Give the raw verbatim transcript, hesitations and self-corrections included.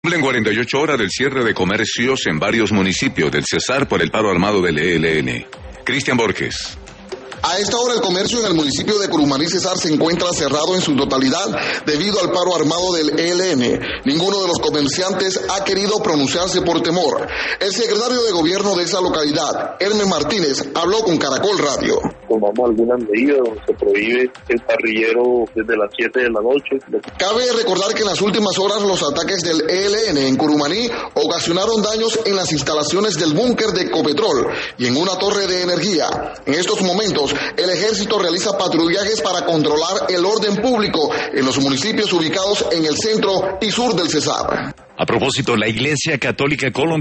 En cuarenta y ocho horas del cierre de comercios en varios municipios del Cesar por el paro armado del E L N. Cristian Borges. A esta hora el comercio en el municipio de Curumaní, Cesar, se encuentra cerrado en su totalidad debido al paro armado del E L N. Ninguno de los comerciantes ha querido pronunciarse por temor. El secretario de gobierno de esa localidad, Hermes Martínez, habló con Caracol Radio. Tomamos algunas medidas donde se prohíbe el parrillero desde las siete de la noche. Cabe recordar que en las últimas horas los ataques del E L N en Curumaní ocasionaron daños en las instalaciones del búnker de Ecopetrol y en una torre de energía. En estos momentos, el ejército realiza patrullajes para controlar el orden público en los municipios ubicados en el centro y sur del Cesar. A propósito, la Iglesia Católica Colombiana